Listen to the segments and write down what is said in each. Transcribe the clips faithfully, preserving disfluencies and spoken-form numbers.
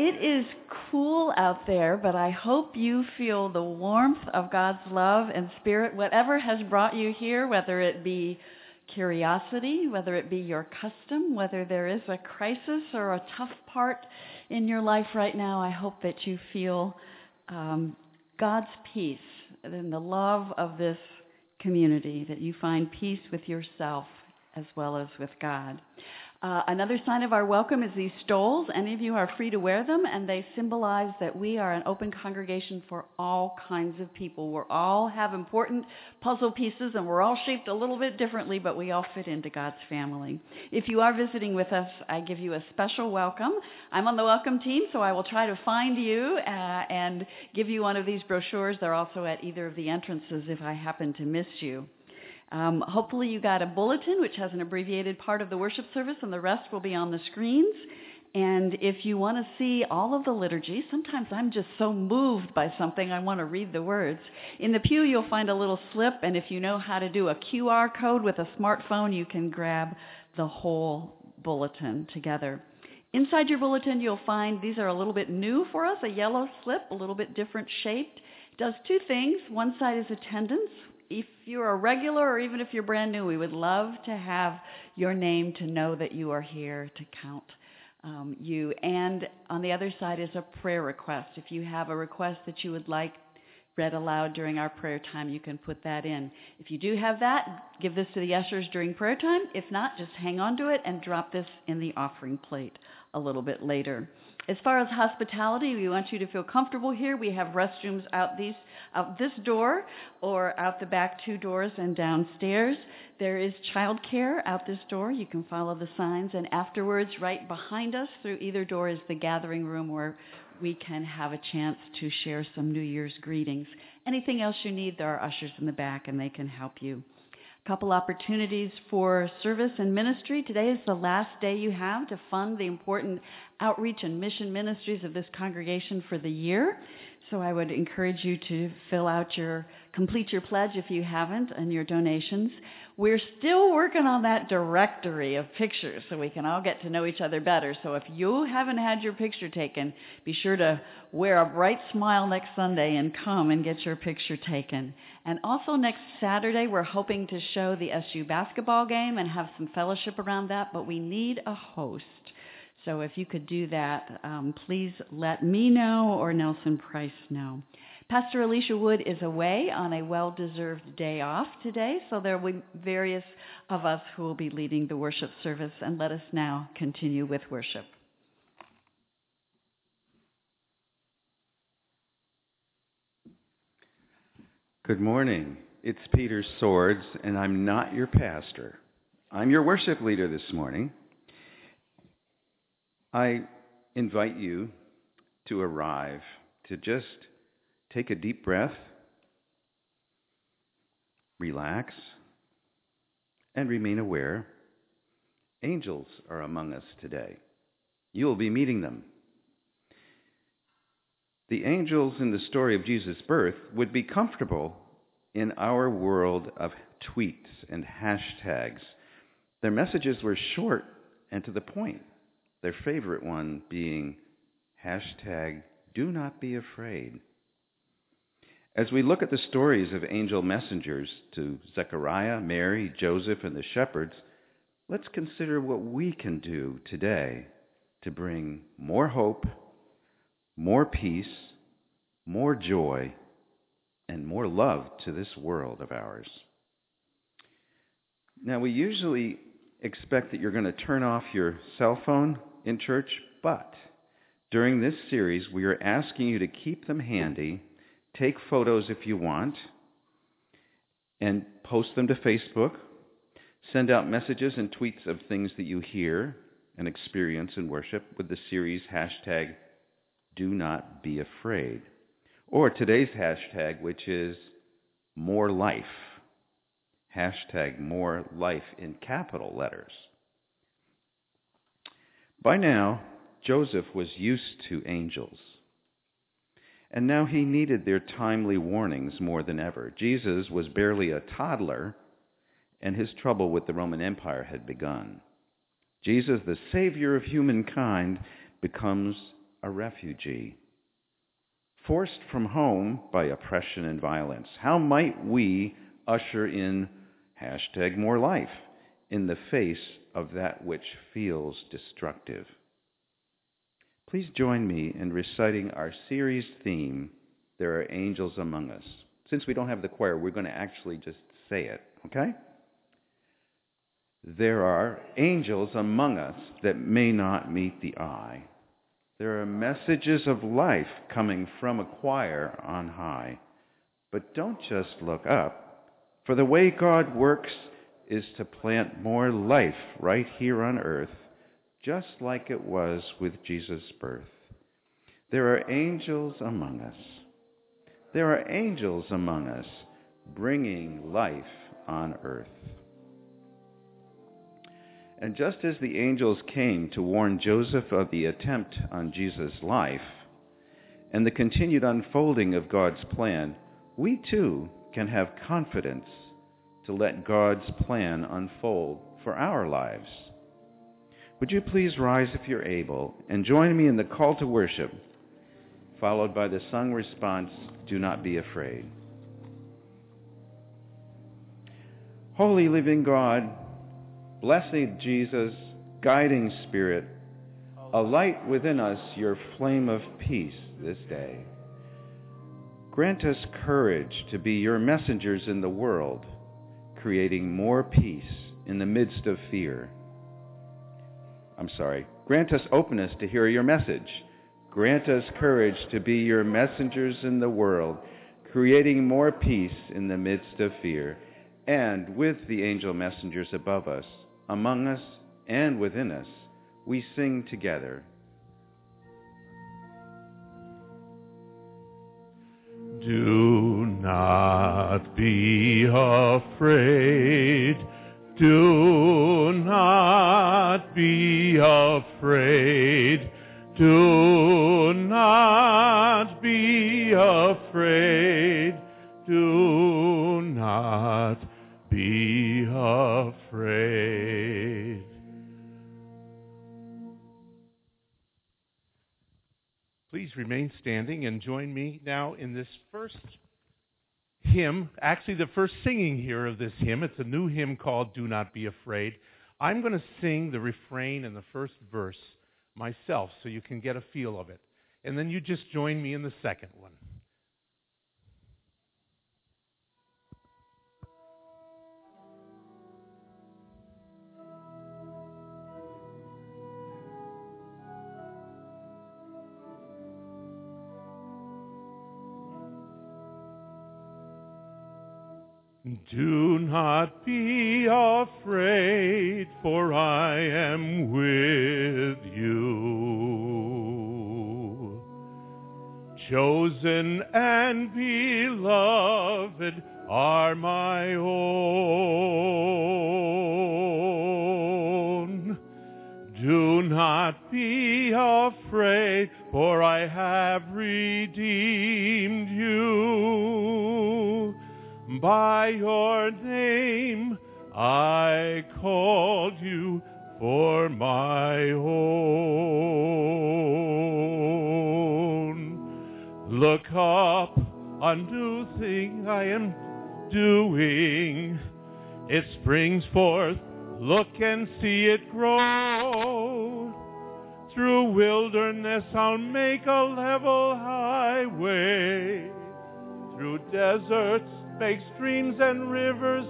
It is cool out there, but I hope you feel the warmth of God's love and spirit, whatever has brought you here, whether it be curiosity, whether it be your custom, whether there is a crisis or a tough part in your life right now. I hope that you feel um, God's peace and the love of this community, that you find peace with yourself as well as with God. Uh, another sign of our welcome is these stoles. Any of you are free to wear them, and they symbolize that we are an open congregation for all kinds of people. We all have important puzzle pieces, and we're all shaped a little bit differently, but we all fit into God's family. If you are visiting with us, I give you a special welcome. I'm on the welcome team, so I will try to find you uh, and give you one of these brochures. They're also at either of the entrances if I happen to miss you. Um, hopefully you got a bulletin which has an abbreviated part of the worship service, and the rest will be on the screens. And if you want to see all of the liturgy, sometimes I'm just so moved by something I want to read the words. In the pew you'll find a little slip, and if you know how to do a Q R code with a smartphone, you can grab the whole bulletin together. Inside your bulletin you'll find, these are a little bit new for us, a yellow slip, a little bit different shaped. It does two things. One side is attendance. If you're a regular or even if you're brand new, we would love to have your name to know that you are here, to count um, you. And on the other side is a prayer request. If you have a request that you would like read aloud during our prayer time, you can put that in. If you do have that, give this to the ushers during prayer time. If not, just hang on to it and drop this in the offering plate a little bit later. As far as hospitality, we want you to feel comfortable here. We have restrooms out these, out this door or out the back two doors and downstairs. There is childcare out this door. You can follow the signs. And afterwards, right behind us through either door is the gathering room where we can have a chance to share some New Year's greetings. Anything else you need, there are ushers in the back and they can help you. Couple opportunities for service and ministry. Today is the last day you have to fund the important outreach and mission ministries of this congregation for the year. So I would encourage you to fill out your, complete your pledge if you haven't, and your donations. We're still working on that directory of pictures so we can all get to know each other better. So if you haven't had your picture taken, be sure to wear a bright smile next Sunday and come and get your picture taken. And also next Saturday, we're hoping to show the S U basketball game and have some fellowship around that, but we need a host. So if you could do that, um, please let me know or Nelson Price know. Pastor Alicia Wood is away on a well-deserved day off today, so there will be various of us who will be leading the worship service. And let us now continue with worship. Good morning. It's Peter Swords, and I'm not your pastor. I'm your worship leader this morning. I invite you to arrive, to just take a deep breath, relax, and remain aware. Angels are among us today. You will be meeting them. The angels in the story of Jesus' birth would be comfortable in our world of tweets and hashtags. Their messages were short and to the point. Their favorite one being hashtag do not be afraid. As we look at the stories of angel messengers to Zechariah, Mary, Joseph, and the shepherds, let's consider what we can do today to bring more hope, more peace, more joy, and more love to this world of ours. Now, we usually expect that you're going to turn off your cell phone in church, but during this series, we are asking you to keep them handy, take photos if you want, and post them to Facebook. Send out messages and tweets of things that you hear and experience in worship with the series hashtag do not be afraid. Or today's hashtag, which is more life. Hashtag more life in capital letters. By now, Joseph was used to angels. And now he needed their timely warnings more than ever. Jesus was barely a toddler, and his trouble with the Roman Empire had begun. Jesus, the Savior of humankind, becomes a refugee. Forced from home by oppression and violence, how might we usher in hashtag more life in the face of that which feels destructive? Please join me in reciting our series theme, There Are Angels Among Us. Since we don't have the choir, we're going to actually just say it, okay? There are angels among us that may not meet the eye. There are messages of life coming from a choir on high. But don't just look up, for the way God works is to plant more life right here on earth, just like it was with Jesus' birth. There are angels among us. There are angels among us, bringing life on earth. And just as the angels came to warn Joseph of the attempt on Jesus' life and the continued unfolding of God's plan, we too can have confidence to let God's plan unfold for our lives. Would you please rise if you're able and join me in the call to worship, followed by the sung response, Do Not Be Afraid. Holy living God, blessed Jesus, guiding Spirit, alight within us your flame of peace this day. Grant us courage to be your messengers in the world, creating more peace in the midst of fear. I'm sorry. Grant us openness to hear your message. Grant us courage to be your messengers in the world, creating more peace in the midst of fear. And with the angel messengers above us, among us, and within us, we sing together. Do not be afraid. Do not be afraid. Do not be afraid. Do not be afraid. Please remain standing and join me now in this first hymn, actually the first singing here of this hymn. It's a new hymn called Do Not Be Afraid. I'm going to sing the refrain and the first verse myself so you can get a feel of it. And then you just join me in the second one. Do not be afraid, for I am with you. Chosen and beloved are my own. Do not be afraid, for I have redeemed you. By your name I called you for my own. Look up, a new thing I am doing. It springs forth, look and see it grow. Through wilderness I'll make a level highway. Through deserts make streams and rivers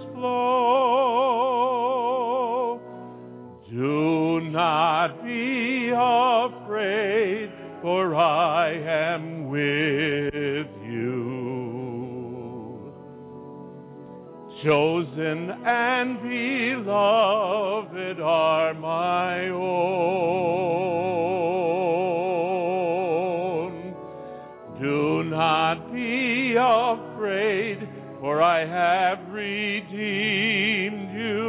flow. Do not be afraid, for I am with you. Chosen and beloved are my own. Do not be afraid, for I have redeemed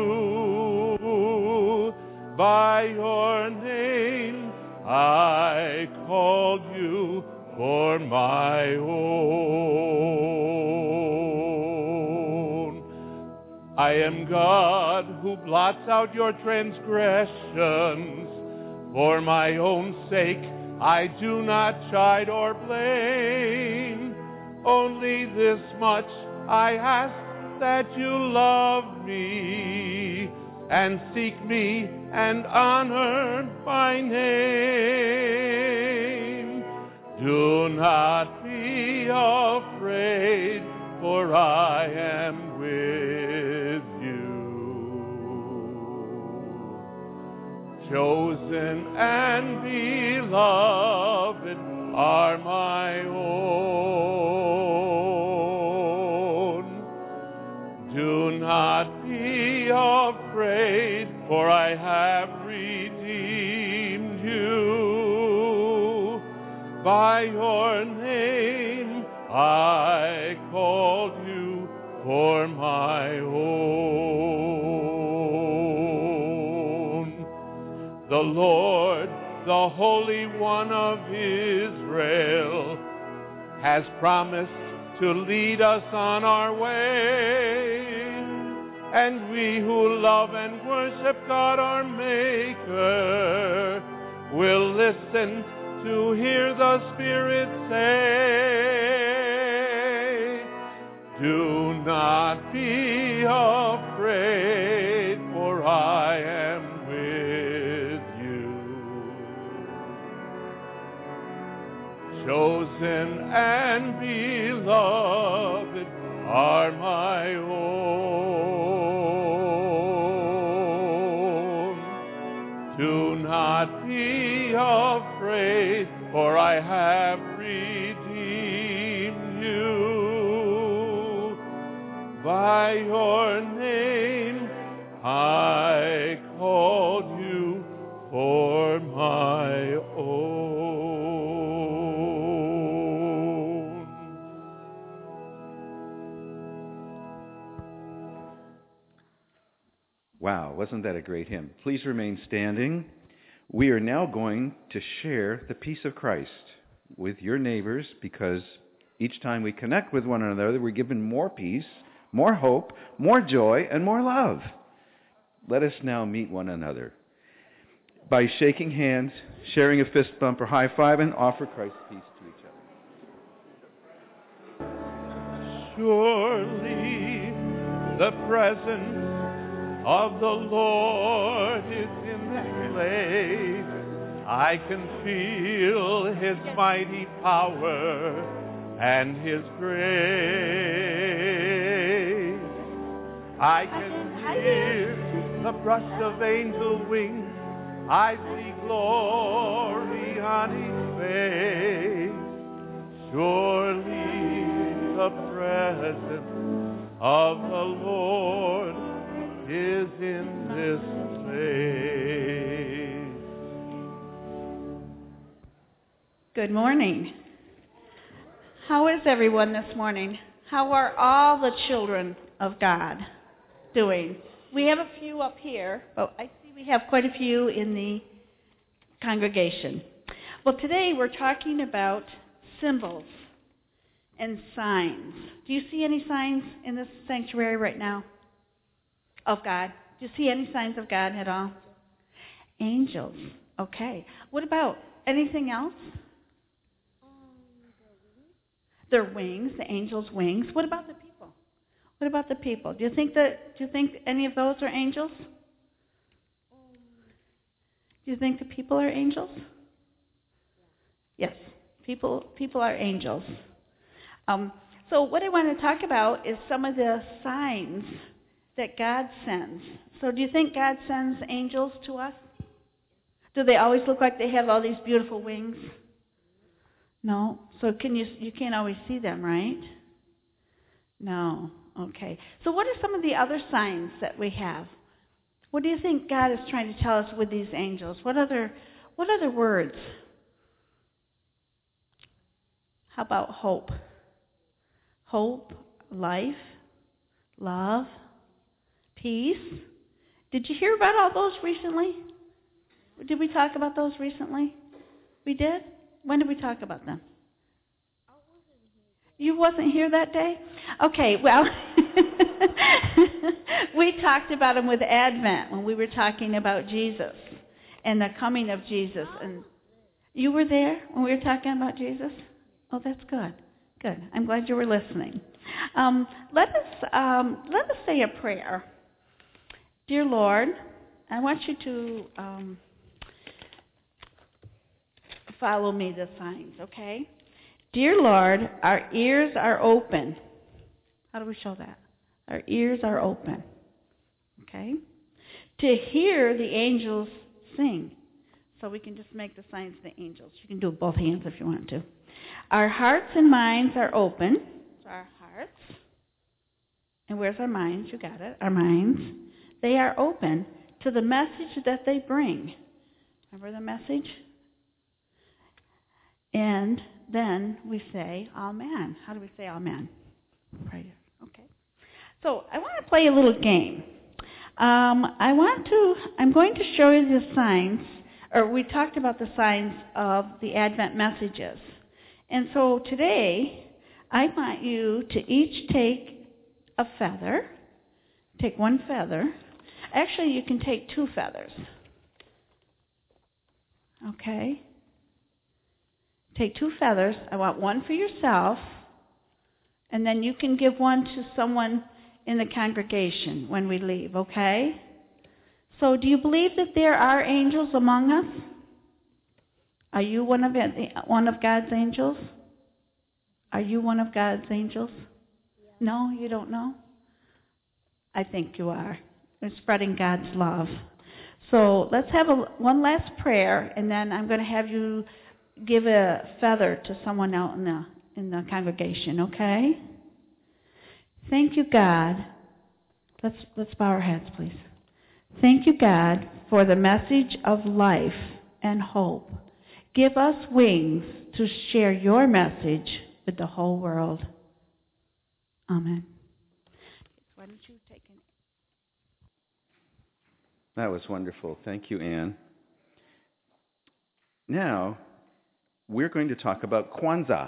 you. By your name I called you for my own. I am God who blots out your transgressions. For my own sake I do not chide or blame. Only this much I ask, that you love me and seek me and honor my name. Do not be afraid, for I am with you. Chosen and beloved are my own. Do not be afraid, for I have redeemed you. By your name I called you for my own. The Lord, the Holy One of Israel, has promised to lead us on our way. And we who love and worship God our Maker will listen to hear the Spirit say, do not be afraid, for I am with you. Chosen and beloved are my own. Do not be afraid, for I have redeemed you. By your name I called you for my own. Wow, wasn't that a great hymn? Please remain standing. We are now going to share the peace of Christ with your neighbors, because each time we connect with one another, we're given more peace, more hope, more joy, and more love. Let us now meet one another by shaking hands, sharing a fist bump or high five, and offer Christ's peace to each other. Surely the presence of the Lord is in this place. I can feel his mighty power and his grace. I can hear the brush of angel wings. I see glory on his face. Surely the presence of the Lord is in this place. Good morning. How is everyone this morning? How are all the children of God doing? We have a few up here, but I see we have quite a few in the congregation. Well, today we're talking about symbols and signs. Do you see any signs in this sanctuary right now? Of God? Do you see any signs of God at all? Angels. Okay. What about anything else? Um, their wings. Their wings, the angels' wings. What about the people? What about the people? Do you think that? Do you think any of those are angels? Um, do you think the people are angels? Yeah. Yes. People. People are angels. Um, so what I want to talk about is some of the signs that God sends. So do you think God sends angels to us? Do they always look like they have all these beautiful wings? No. So can you you can't always see them, right? No. Okay. So what are some of the other signs that we have? What do you think God is trying to tell us with these angels? What other what other words? How about hope? Hope, life, love, peace. Did you hear about all those recently? Did we talk about those recently? We did? When did we talk about them? I wasn't here. You wasn't here that day? Okay, well, we talked about them with Advent when we were talking about Jesus and the coming of Jesus. And You were there when we were talking about Jesus? Oh, that's good. Good. I'm glad you were listening. Um, let us um, let us say a prayer. Dear Lord, I want you to um, follow me the signs, okay? Dear Lord, our ears are open. How do we show that? Our ears are open, okay? To hear the angels sing. So we can just make the signs of the angels. You can do it both hands if you want to. Our hearts and minds are open. So our hearts. And where's our minds? You got it. Our minds. They are open to the message that they bring. Remember the message? And then we say, Amen. How do we say Amen? Right. Okay. So I want to play a little game. Um, I want to, I'm going to show you the signs, or we talked about the signs of the Advent messages. And so today, I want you to each take a feather. Take one feather. Actually, you can take two feathers. Okay? Take two feathers. I want one for yourself, and then you can give one to someone in the congregation when we leave, okay? So do you believe that there are angels among us? Are you one of it, one of God's angels? Are you one of God's angels? Yeah. No, you don't know? I think you are. You're spreading God's love. So let's have a, one last prayer, and then I'm going to have you give a feather to someone out in the in the congregation, okay? Thank you, God. Let's let's bow our heads, please. Thank you, God, for the message of life and hope. Give us wings to share your message with the whole world. Amen. Why don't you take an... That was wonderful. Thank you, Anne. Now, we're going to talk about Kwanzaa.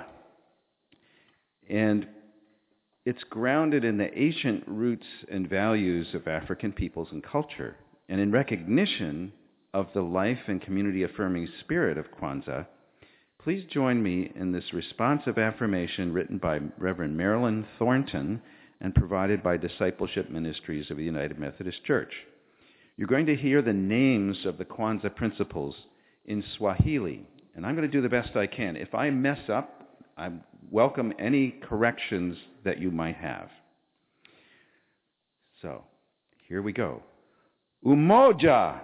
And it's grounded in the ancient roots and values of African peoples and culture. And in recognition of the life and community-affirming spirit of Kwanzaa, please join me in this responsive affirmation written by Reverend Marilyn Thornton and provided by Discipleship Ministries of the United Methodist Church. You're going to hear the names of the Kwanzaa principles in Swahili, and I'm going to do the best I can. If I mess up, I welcome any corrections that you might have. So, here we go. Umoja.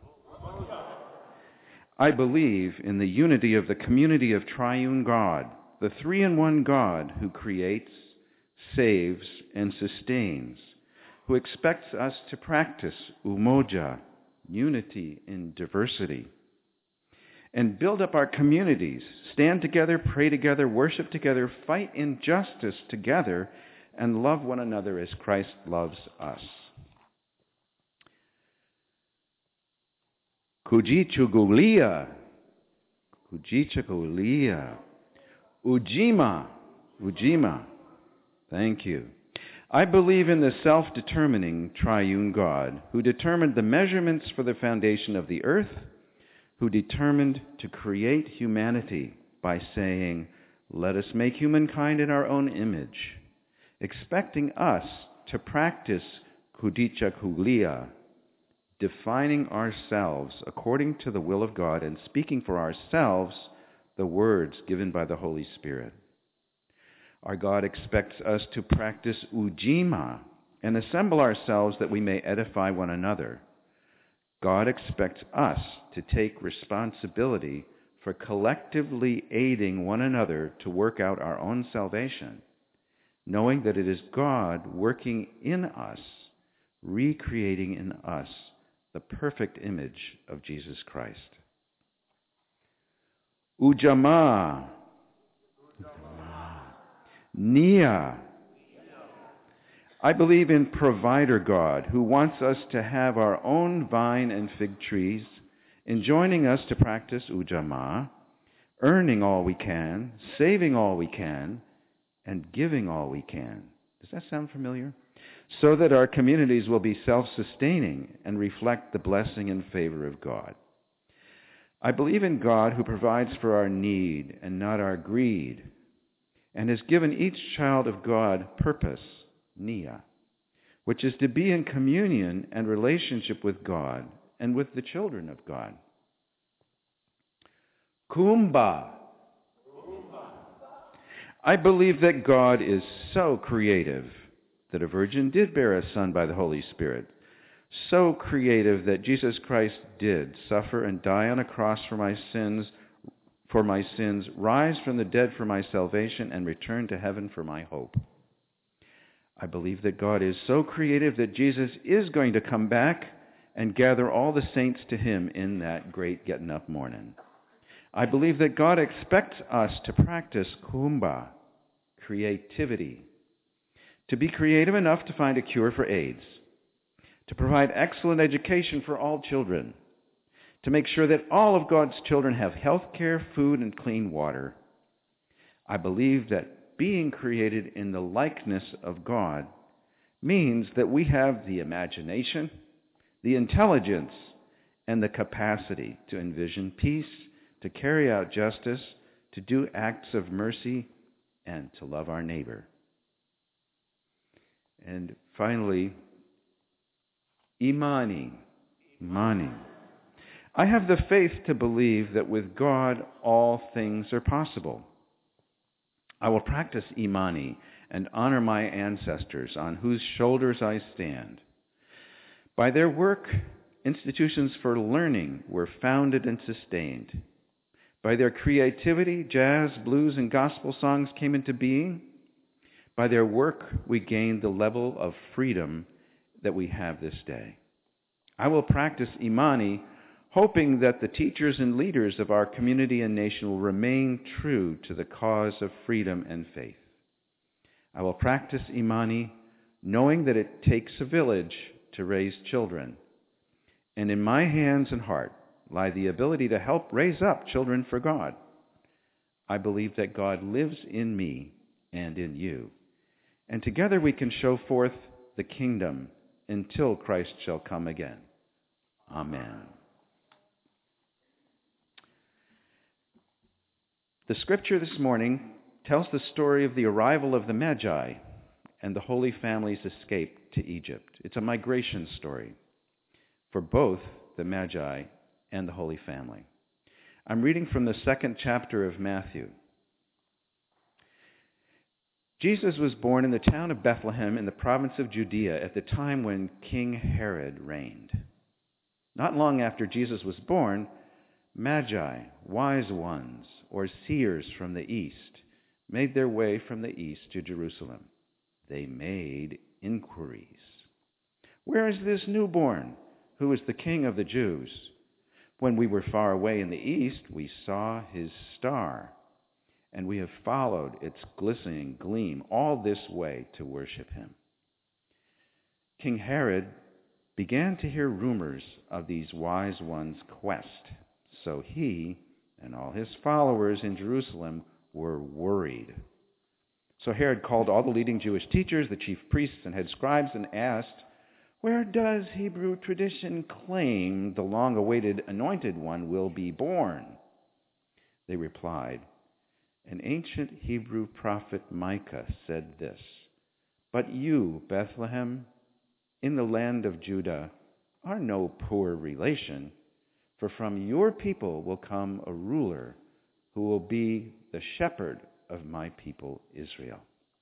I believe in the unity of the community of triune God, the three-in-one God who creates, saves, and sustains, who expects us to practice umoja, unity in diversity, and build up our communities, stand together, pray together, worship together, fight injustice together, and love one another as Christ loves us. Kujichugulia, Kujichugulia, Ujima, Ujima. Thank you. I believe in the self-determining triune God who determined the measurements for the foundation of the earth, who determined to create humanity by saying, "Let us make humankind in our own image," expecting us to practice Kujichagulia, defining ourselves according to the will of God and speaking for ourselves the words given by the Holy Spirit. Our God expects us to practice Ujima and assemble ourselves that we may edify one another. God expects us to take responsibility for collectively aiding one another to work out our own salvation, knowing that it is God working in us, recreating in us the perfect image of Jesus Christ. Ujamaa. Nia. I believe in Provider God who wants us to have our own vine and fig trees, enjoining us to practice Ujamaa, earning all we can, saving all we can, and giving all we can. Does that sound familiar? So that our communities will be self-sustaining and reflect the blessing and favor of God. I believe in God who provides for our need and not our greed, and has given each child of God purpose, nia, which is to be in communion and relationship with God and with the children of God. Kuumba. I believe that God is so creative that a virgin did bear a son by the Holy Spirit, so creative that Jesus Christ did suffer and die on a cross for my sins, for my sins, rise from the dead for my salvation, and return to heaven for my hope. I believe that God is so creative that Jesus is going to come back and gather all the saints to him in that great getting up morning. I believe that God expects us to practice kuumba, creativity, to be creative enough to find a cure for AIDS, to provide excellent education for all children, to make sure that all of God's children have health care, food, and clean water. I believe that being created in the likeness of God means that we have the imagination, the intelligence, and the capacity to envision peace, to carry out justice, to do acts of mercy, and to love our neighbor. And finally, imani, imani. I have the faith to believe that with God all things are possible. I will practice imani and honor my ancestors on whose shoulders I stand. By their work, institutions for learning were founded and sustained. By their creativity, jazz, blues, and gospel songs came into being. By their work, we gained the level of freedom that we have this day. I will practice imani, hoping that the teachers and leaders of our community and nation will remain true to the cause of freedom and faith. I will practice imani, knowing that it takes a village to raise children. And in my hands and heart lie the ability to help raise up children for God. I believe that God lives in me and in you, and together we can show forth the kingdom until Christ shall come again. Amen. The scripture this morning tells the story of the arrival of the Magi and the Holy Family's escape to Egypt. It's a migration story for both the Magi and the Holy Family. I'm reading from the second chapter of Matthew. Jesus was born in the town of Bethlehem in the province of Judea at the time when King Herod reigned. Not long after Jesus was born, Magi, wise ones, or seers from the east, made their way from the east to Jerusalem. They made inquiries. Where is this newborn, who is the King of the Jews? When we were far away in the east, we saw his star, and we have followed its glistening gleam all this way to worship him. King Herod began to hear rumors of these wise ones' quest, so he and all his followers in Jerusalem were worried. So Herod called all the leading Jewish teachers, the chief priests and head scribes, and asked, "Where does Hebrew tradition claim the long-awaited anointed one will be born?" They replied, "An ancient Hebrew prophet Micah said this, 'But you, Bethlehem, in the land of Judah, are no poor relation, for from your people will come a ruler who will be the shepherd of my people Israel.'"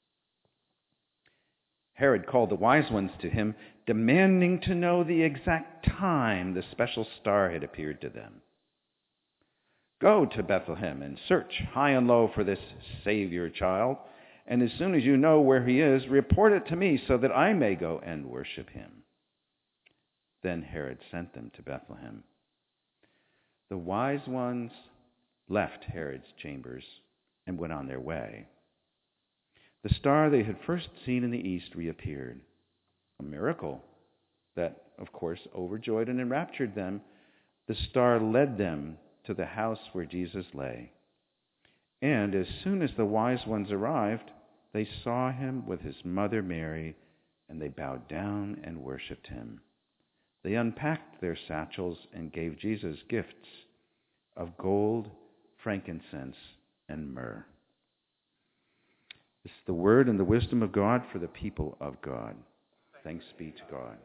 Herod called the wise ones to him, demanding to know the exact time the special star had appeared to them. "Go to Bethlehem and search high and low for this Savior child, and as soon as you know where he is, report it to me so that I may go and worship him." Then Herod sent them to Bethlehem. The wise ones left Herod's chambers and went on their way. The star they had first seen in the east reappeared, a miracle that, of course, overjoyed and enraptured them. The star led them to the house where Jesus lay. And as soon as the wise ones arrived, they saw him with his mother Mary, and they bowed down and worshipped him. They unpacked their satchels and gave Jesus gifts, of gold, frankincense, and myrrh. This is the word and the wisdom of God for the people of God. Thanks be to God.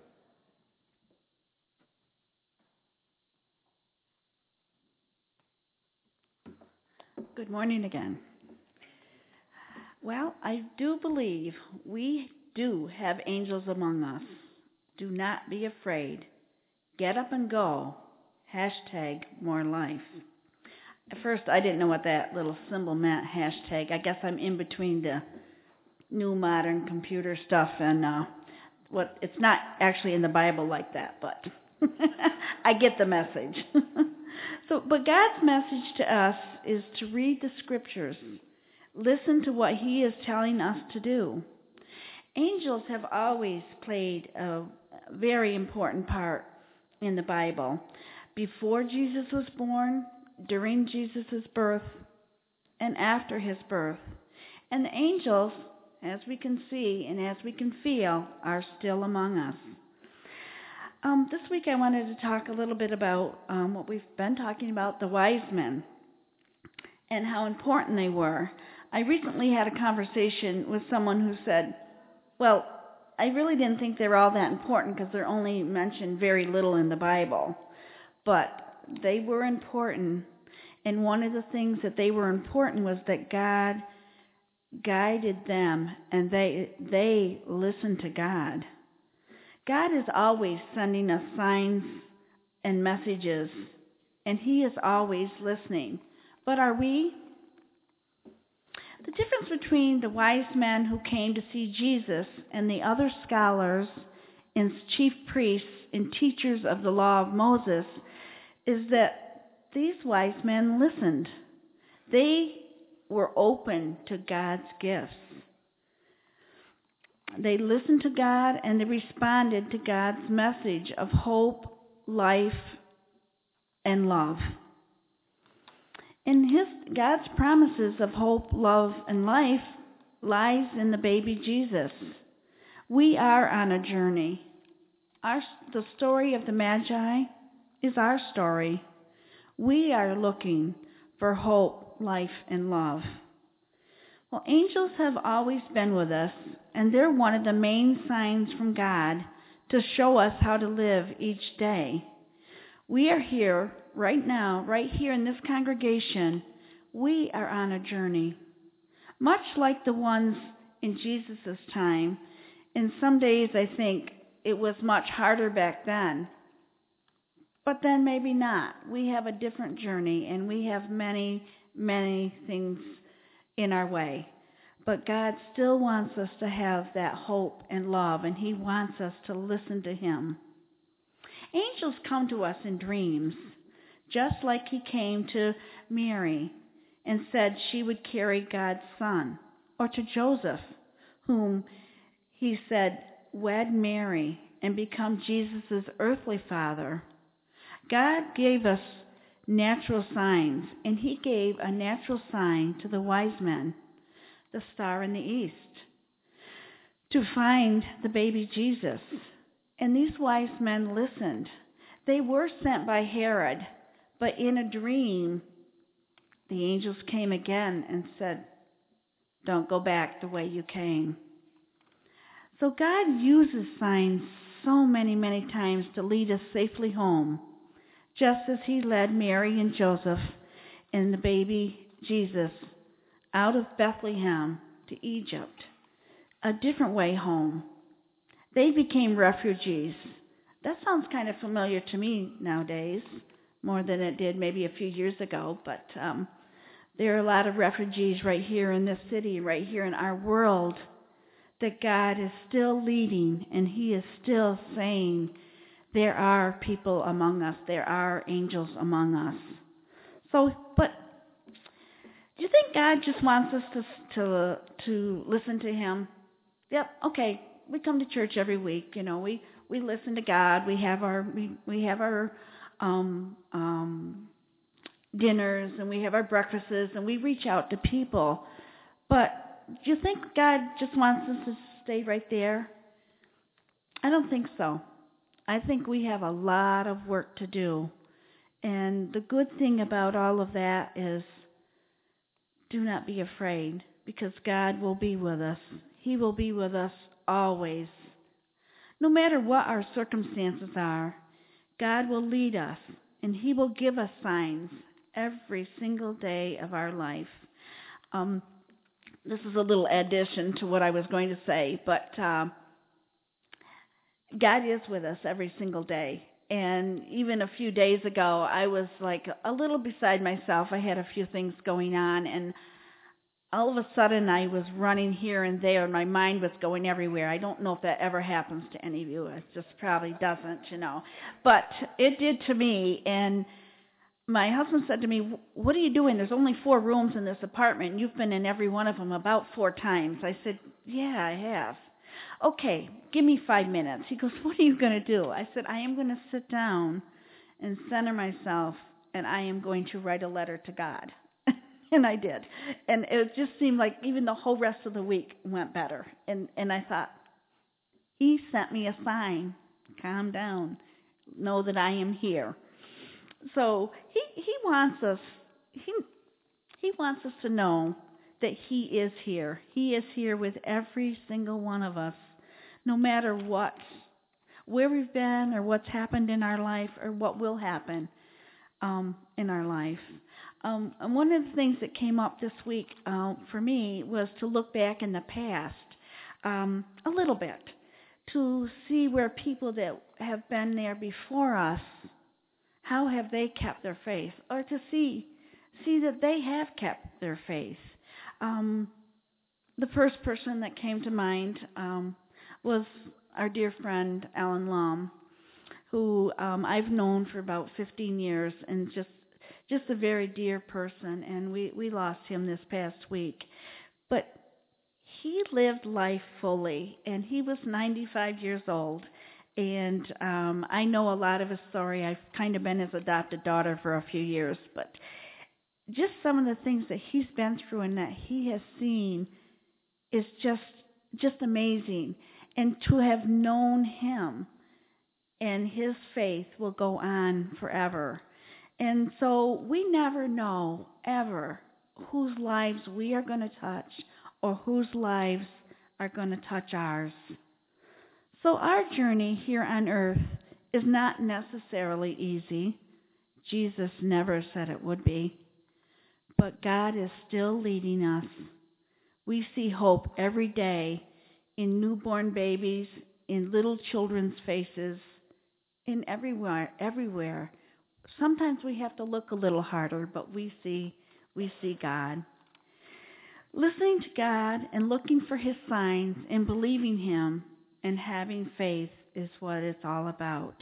Good morning again. Well, I do believe we do have angels among us. Do not be afraid. Get up and go. Hashtag more life. At first, I didn't know what that little symbol meant, hashtag. I guess I'm in between the new modern computer stuff and uh, what. It's not actually in the Bible like that, but I get the message. So, but God's message to us is to read the scriptures, listen to what He is telling us to do. Angels have always played a very important part in the Bible. Before Jesus was born, during Jesus' birth, and after His birth. And the angels, as we can see and as we can feel, are still among us. Um, this week I wanted to talk a little bit about um, what we've been talking about, the wise men, and how important they were. I recently had a conversation with someone who said, well, I really didn't think they were all that important because they're only mentioned very little in the Bible. But they were important, and one of the things that they were important was that God guided them, and they they listened to God. God is always sending us signs and messages, and He is always listening. But are we? The difference between the wise men who came to see Jesus and the other scholars and chief priests and teachers of the law of Moses is that these wise men listened. They were open to God's gifts. They listened to God and they responded to God's message of hope, life, and love. And his God's promises of hope, love, and life lies in the baby Jesus. We are on a journey. Our, the story of the Magi is our story. We are looking for hope, life, and love. Well, angels have always been with us, and they're one of the main signs from God to show us how to live each day. We are here right now, right here in this congregation. We are on a journey, much like the ones in Jesus' time. And some days I think it was much harder back then. But then maybe not. We have a different journey, and we have many, many things in our way. But God still wants us to have that hope and love, and He wants us to listen to Him. Angels come to us in dreams, just like He came to Mary and said she would carry God's Son, or to Joseph, whom He said, wed Mary and become Jesus' earthly father. God gave us natural signs, and He gave a natural sign to the wise men, the star in the east, to find the baby Jesus. And these wise men listened. They were sent by Herod, but in a dream, the angels came again and said, don't go back the way you came. So God uses signs so many, many times to lead us safely home, just as He led Mary and Joseph and the baby Jesus out of Bethlehem to Egypt, a different way home. They became refugees. That sounds kind of familiar to me nowadays, more than it did maybe a few years ago, but um, there are a lot of refugees right here in this city, right here in our world, that God is still leading, and He is still saying, there are people among us. There are angels among us. So, but do you think God just wants us to to to listen to Him? Yep. Okay. We come to church every week. You know, we, we listen to God. We have our we we have our um um dinners, and we have our breakfasts, and we reach out to people. But do you think God just wants us to stay right there? I don't think so. I think we have a lot of work to do, And the good thing about all of that is do not be afraid, because God will be with us. He will be with us always. No matter what our circumstances are, God will lead us, and He will give us signs every single day of our life. Um, this is a little addition to what I was going to say, but uh, God is with us every single day. And even a few days ago, I was like a little beside myself. I had a few things going on, and all of a sudden I was running here and there, and my mind was going everywhere. I don't know if that ever happens to any of you. It just probably doesn't, you know. But it did to me, and my husband said to me, "What are you doing? There's only four rooms in this apartment, and you've been in every one of them about four times." I said, "Yeah, I have." "Okay, give me five minutes. He goes, "What are you going to do?" I said, "I am going to sit down and center myself, and I am going to write a letter to God." And I did. And it just seemed like even the whole rest of the week went better. And, and I thought, He sent me a sign. Calm down. Know that I am here. So he, he wants us, he, he wants us to know that He is here. He is here with every single one of us, no matter what, where we've been or what's happened in our life or what will happen um, in our life. Um, and one of the things that came up this week uh, for me was to look back in the past um, a little bit, to see where people that have been there before us, how have they kept their faith, or to see see that they have kept their faith. Um, the first person that came to mind um, was our dear friend Alan Lum, who um, I've known for about fifteen years, and just just a very dear person, and we, we lost him this past week. But he lived life fully, and he was ninety-five years old, and um, I know a lot of his story. I've kind of been his adopted daughter for a few years, but just some of the things that he's been through and that he has seen is just just amazing. And to have known him, and his faith will go on forever. And so we never know, ever, whose lives we are going to touch or whose lives are going to touch ours. So our journey here on earth is not necessarily easy. Jesus never said it would be. But God is still leading us. We see hope every day in newborn babies, in little children's faces, in everywhere, everywhere. Sometimes we have to look a little harder, but we see we see God. Listening to God and looking for His signs and believing Him and having faith is what it's all about.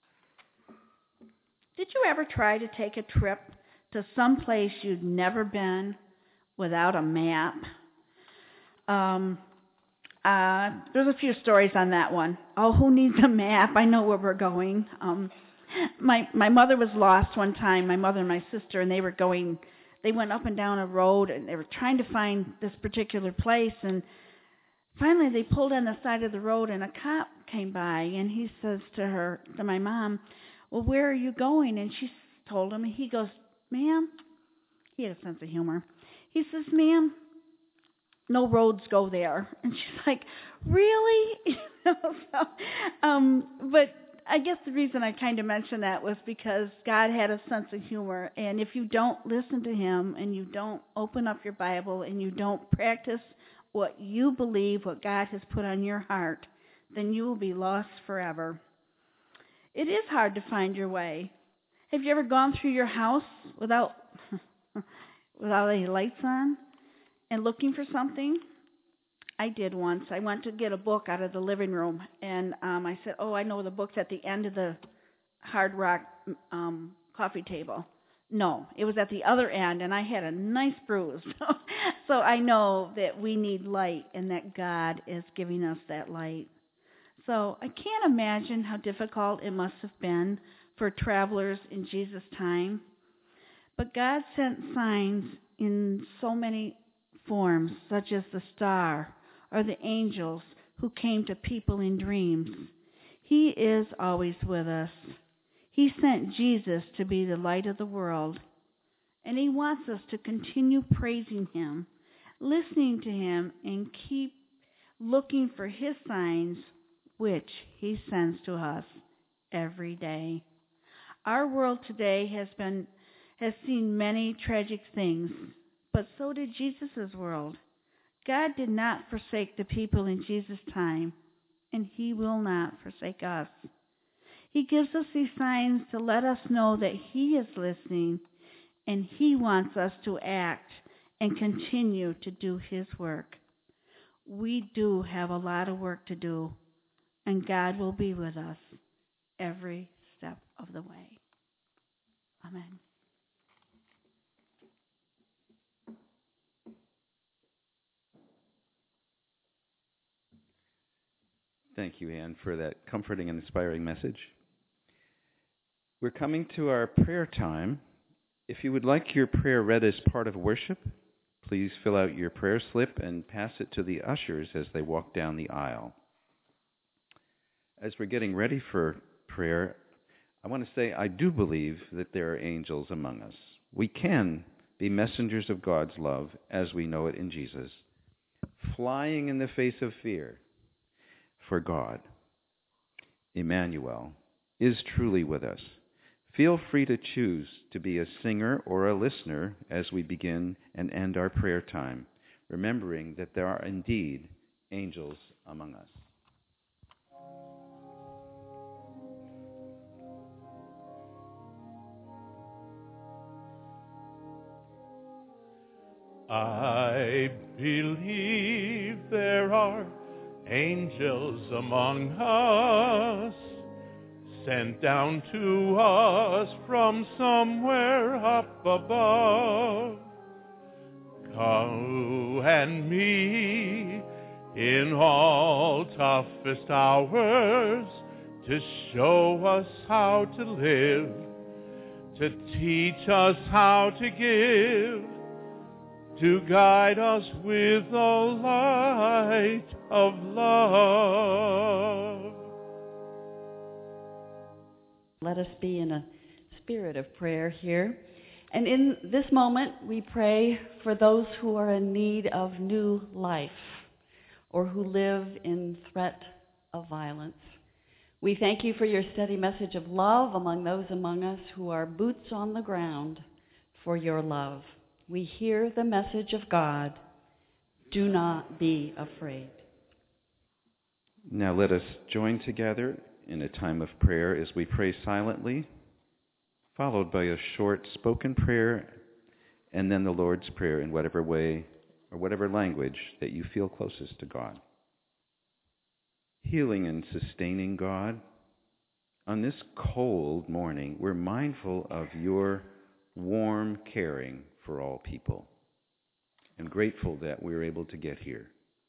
Did you ever try to take a trip to some place you'd never been without a map? Um, uh, there's a few stories on that one. Oh, who needs a map? I know where we're going. Um, My my mother was lost one time, my mother and my sister, and they were going, they went up and down a road, and they were trying to find this particular place, and finally they pulled on the side of the road, and a cop came by, and he says to her, to my mom, "Well, where are you going?" And she told him, and he goes, "Ma'am," he had a sense of humor, he says, "Ma'am, no roads go there." And she's like, "Really?" You know, so, um, but I guess the reason I kind of mentioned that was because God had a sense of humor, and if you don't listen to Him and you don't open up your Bible and you don't practice what you believe, what God has put on your heart, then you will be lost forever. It is hard to find your way. Have you ever gone through your house without without any lights on and looking for something? I did once. I went to get a book out of the living room, and um, I said, "Oh, I know the book's at the end of the Hard Rock um, coffee table." No, it was at the other end, and I had a nice bruise. So I know that we need light, and that God is giving us that light. So I can't imagine how difficult it must have been for travelers in Jesus' time. But God sent signs in so many forms, such as the star, or the angels who came to people in dreams. He is always with us. He sent Jesus to be the light of the world, and he wants us to continue praising him, listening to him, and keep looking for his signs, which he sends to us every day. Our world today has been has seen many tragic things, but so did Jesus' world. God did not forsake the people in Jesus' time, and he will not forsake us. He gives us these signs to let us know that he is listening, and he wants us to act and continue to do his work. We do have a lot of work to do, and God will be with us every step of the way. Amen. Thank you, Anne, for that comforting and inspiring message. We're coming to our prayer time. If you would like your prayer read as part of worship, please fill out your prayer slip and pass it to the ushers as they walk down the aisle. As we're getting ready for prayer, I want to say I do believe that there are angels among us. We can be messengers of God's love as we know it in Jesus, flying in the face of fear for God. Emmanuel is truly with us. Feel free to choose to be a singer or a listener as we begin and end our prayer time, remembering that there are indeed angels among us. I believe there are angels among us, sent down to us from somewhere up above. You and me in all toughest hours to show us how to live, to teach us how to give, to guide us with the light of love. Let us be in a spirit of prayer here. And in this moment, we pray for those who are in need of new life or who live in threat of violence. We thank you for your steady message of love among those among us who are boots on the ground for your love. We hear the message of God. Do not be afraid. Now let us join together in a time of prayer as we pray silently, followed by a short spoken prayer, and then the Lord's Prayer in whatever way or whatever language that you feel closest to God. Healing and sustaining God, on this cold morning, we're mindful of your warm caring for all people, and grateful that we were able to get here.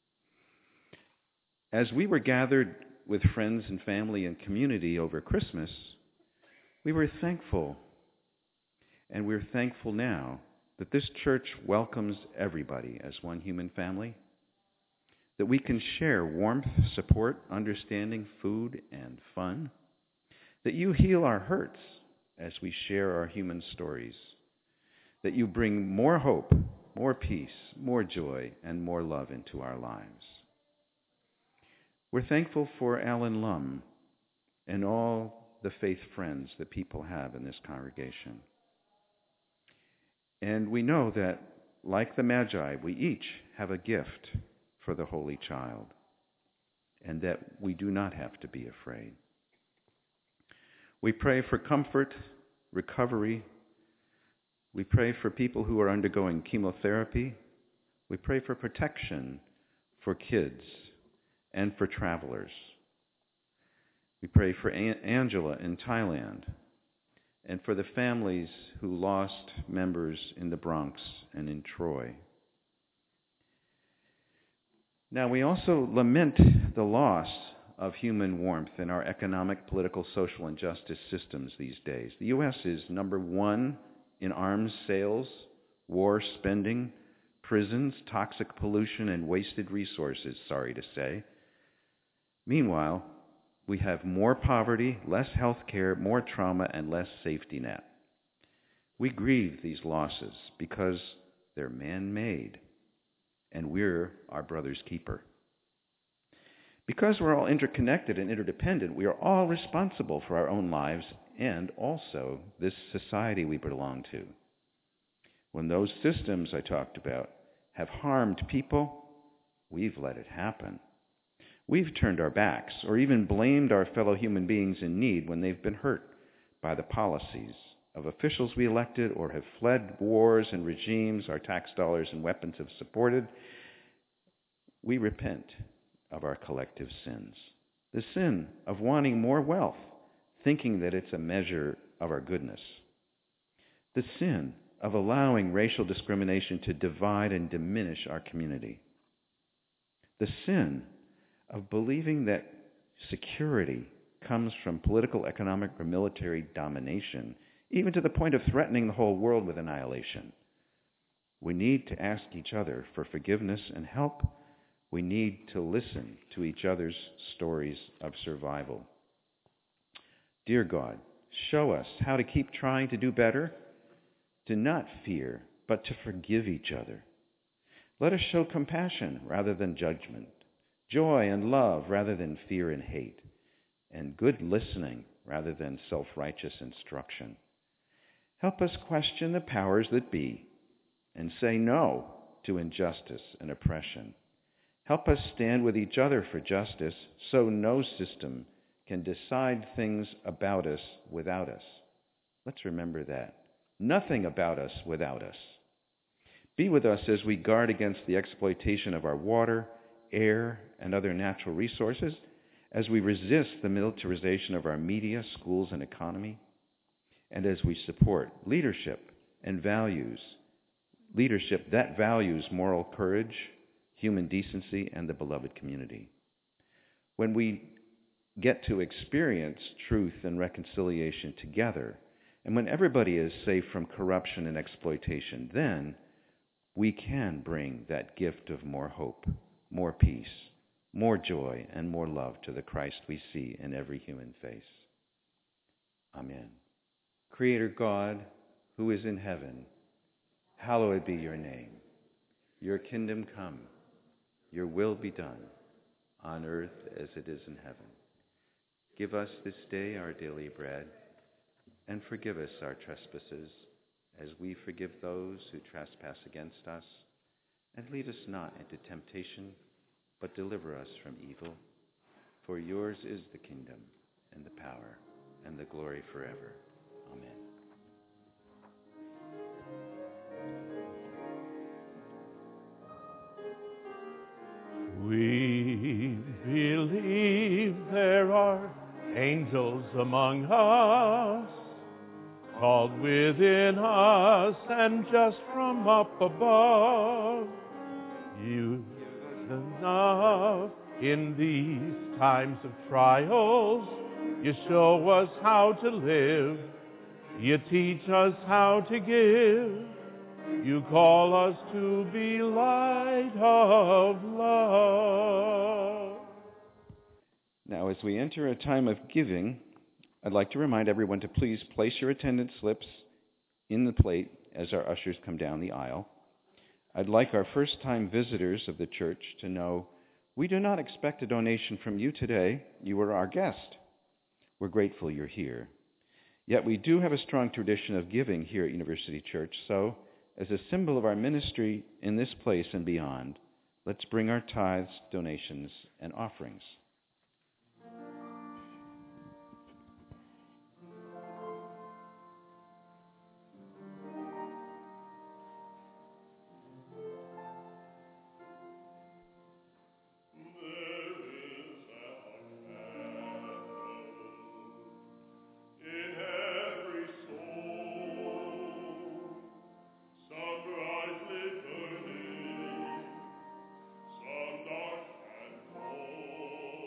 As we were gathered with friends and family and community over Christmas, we were thankful, and we're thankful now that this church welcomes everybody as one human family, that we can share warmth, support, understanding, food, and fun, that you heal our hurts as we share our human stories, that you bring more hope, more peace, more joy, and more love into our lives. We're thankful for Alan Lum and all the faith friends that people have in this congregation. And we know that, like the Magi, we each have a gift for the Holy Child, and that we do not have to be afraid. We pray for comfort, recovery. We pray for people who are undergoing chemotherapy. We pray for protection for kids and for travelers. We pray for Angela in Thailand and for the families who lost members in the Bronx and in Troy. Now, we also lament the loss of human warmth in our economic, political, social, and justice systems these days. The U S is number one in arms sales, war spending, prisons, toxic pollution, and wasted resources, sorry to say. Meanwhile, We have more poverty, less health care, more trauma, and less safety net. We grieve these losses because they're man-made, and we're our brother's keeper. Because we're all interconnected and interdependent, we are all responsible for our own lives and also this society we belong to. When those systems I talked about have harmed people, we've let it happen. We've turned our backs or even blamed our fellow human beings in need when they've been hurt by the policies of officials we elected or have fled wars and regimes our tax dollars and weapons have supported. We repent of our collective sins. The sin of wanting more wealth, thinking that it's a measure of our goodness. The sin of allowing racial discrimination to divide and diminish our community. The sin of believing that security comes from political, economic, or military domination, even to the point of threatening the whole world with annihilation. We need to ask each other for forgiveness and help. We need to listen to each other's stories of survival. Dear God, show us how to keep trying to do better, to not fear, but to forgive each other. Let us show compassion rather than judgment, joy and love rather than fear and hate, and good listening rather than self-righteous instruction. Help us question the powers that be and say no to injustice and oppression. Help us stand with each other for justice so no system can decide things about us without us. Let's remember that. Nothing about us without us. Be with us as we guard against the exploitation of our water, air, and other natural resources, as we resist the militarization of our media, schools, and economy, and as we support leadership and values, leadership that values moral courage, human decency, and the beloved community. When we get to experience truth and reconciliation together, and when everybody is safe from corruption and exploitation, then we can bring that gift of more hope, more peace, more joy, and more love to the Christ we see in every human face. Amen. Creator God, who is in heaven, hallowed be your name. Your kingdom come, your will be done, on earth as it is in heaven. Give us this day our daily bread, and forgive us our trespasses, as we forgive those who trespass against us. And lead us not into temptation, but deliver us from evil. For yours is the kingdom, and the power, and the glory forever. Amen. We believe there are angels among us, called within us and just from up above. You enough in these times of trials. You show us how to live. You teach us how to give. You call us to be light of love. Now, as we enter a time of giving, I'd like to remind everyone to please place your attendance slips in the plate as our ushers come down the aisle. I'd like our first-time visitors of the church to know we do not expect a donation from you today. You are our guest. We're grateful you're here. Yet we do have a strong tradition of giving here at University Church, so as a symbol of our ministry in this place and beyond, let's bring our tithes, donations, and offerings. Some dark and cold.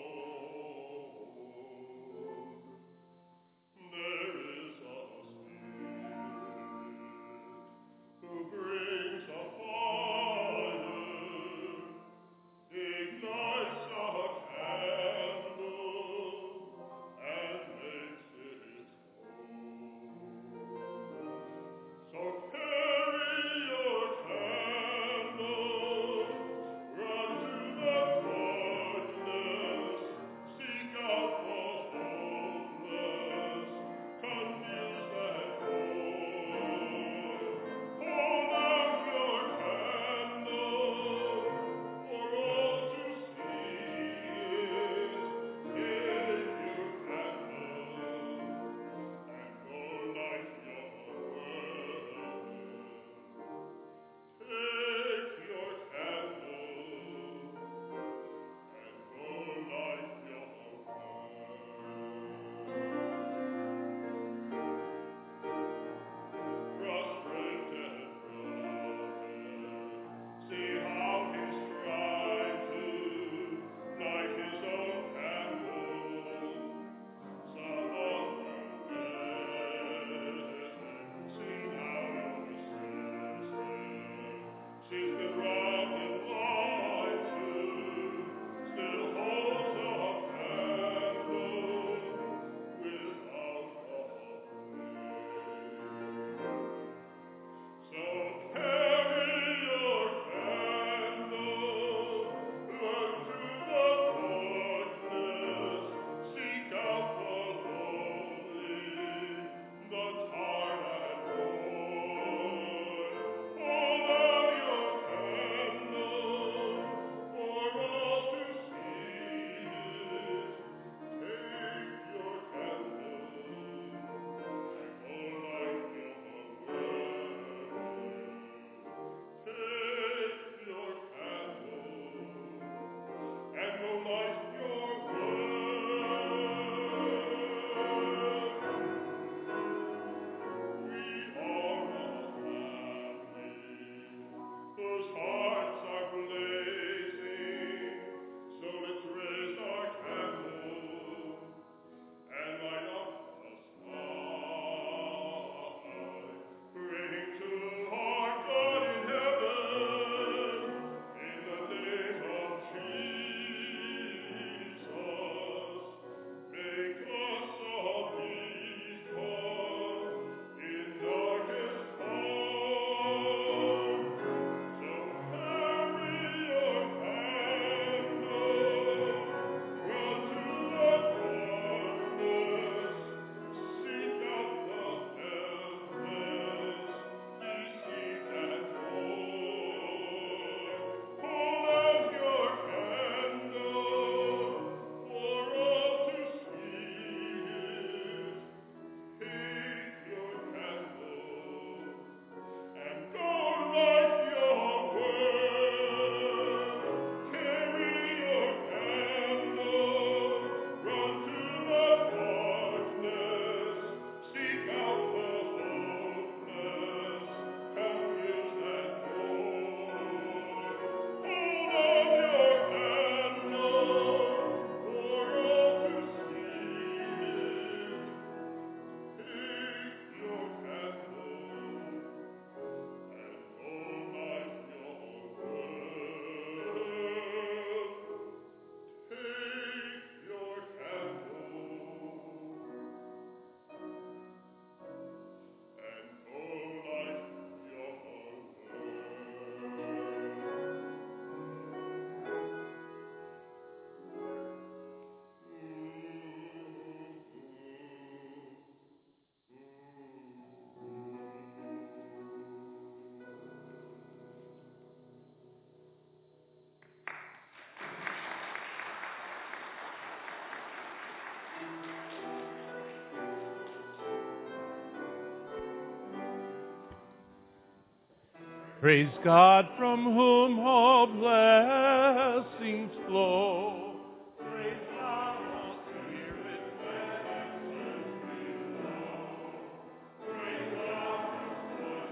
Praise God from whom all blessings flow. Praise God, all spirits blessings below. Praise God, what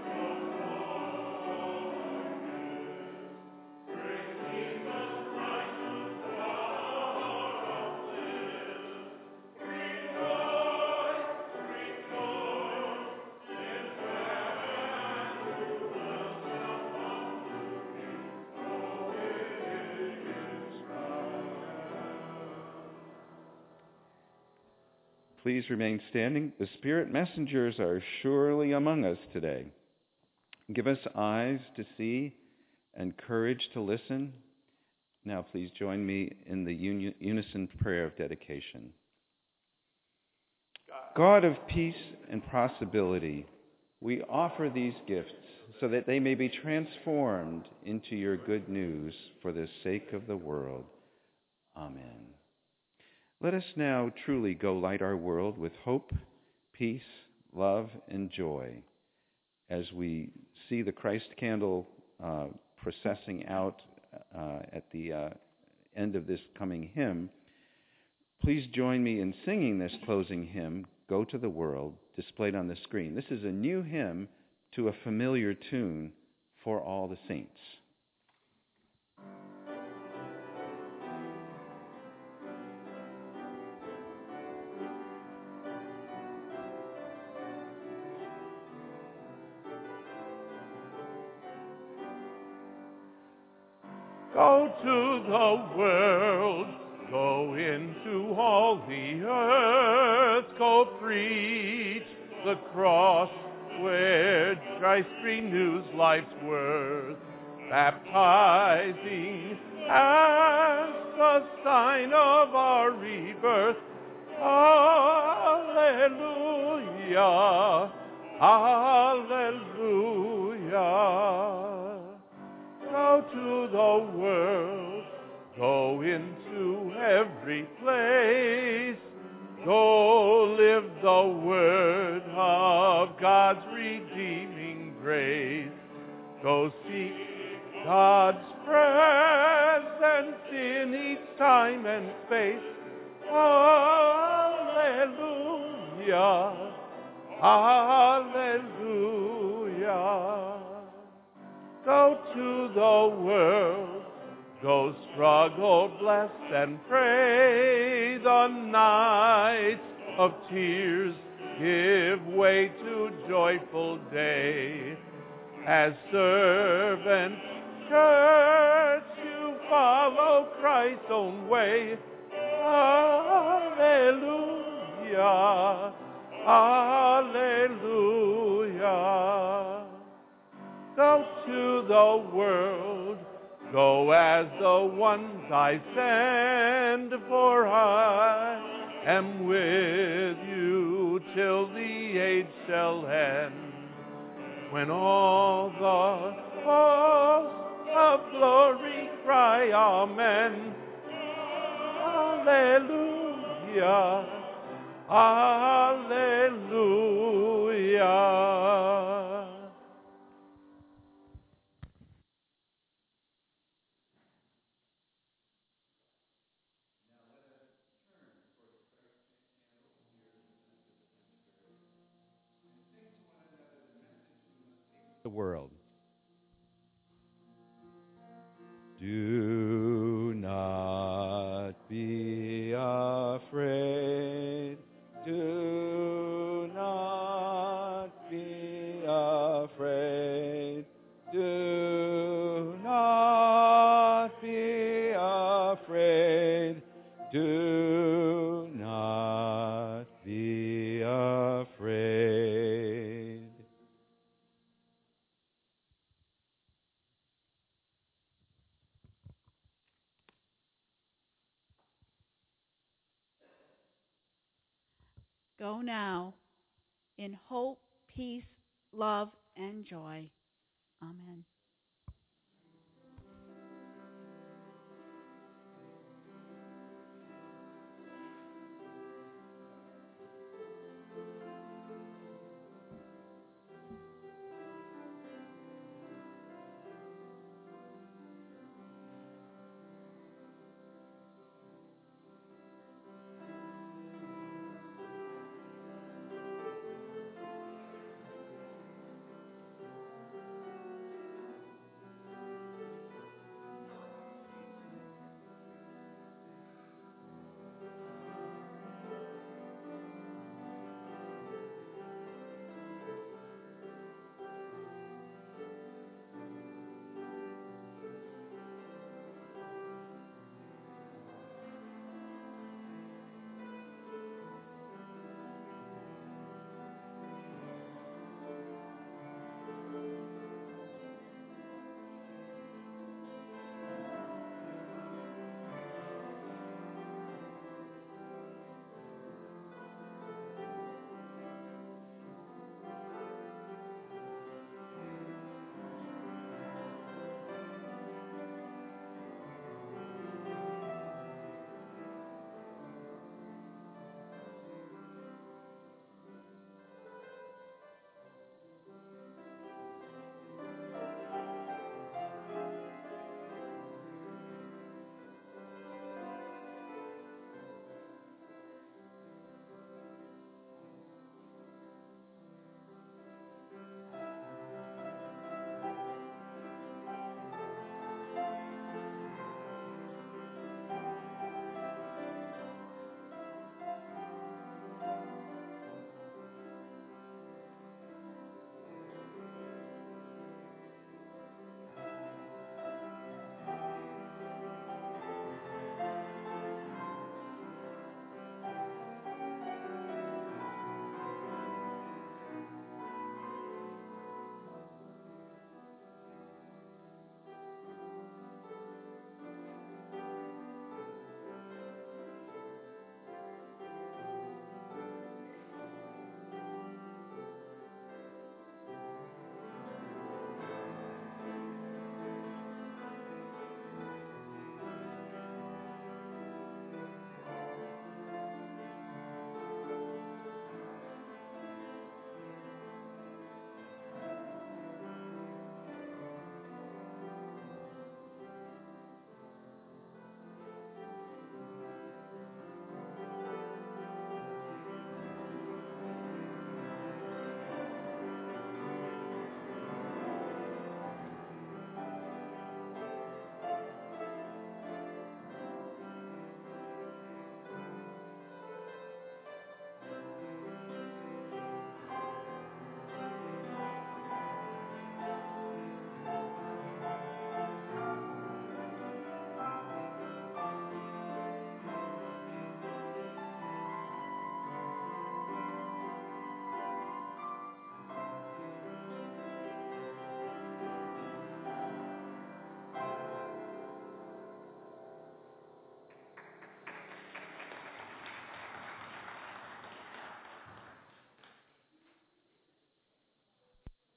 the Praise Jesus Christ, the God of bliss. Rejoice, rejoice, in heaven who will Please remain standing. The Spirit messengers are surely among us today. Give us eyes to see and courage to listen. Now please join me in the uni- unison prayer of dedication. God of peace and possibility, we offer these gifts so that they may be transformed into your good news for the sake of the world. Amen. Let us now truly go light our world with hope, peace, love, and joy as we see the Christ candle uh, processing out uh, at the uh, end of this coming hymn. Please join me in singing this closing hymn, Go to the World, displayed on the screen. This is a new hymn to a familiar tune, For All the Saints. Go to the world, go into all the earth, go preach the cross where Christ renews life's worth, baptizing as the sign of our rebirth. Alleluia, alleluia. Go to the world, go into every place, go live the word of God's redeeming grace. Go seek God's presence in each time and space. Alleluia, alleluia. Go to the world, go struggle, bless, and pray. The nights of tears give way to joyful day. As servant church, you follow Christ's own way. Alleluia, alleluia. Go to the world, go as the ones I send, for I am with you till the age shall end. When all the hosts of glory cry, Amen. Alleluia, alleluia. The world. Do not be afraid. Do not be afraid. Do not be afraid. Do not be afraid. Go now in hope, peace, love, and joy. Amen.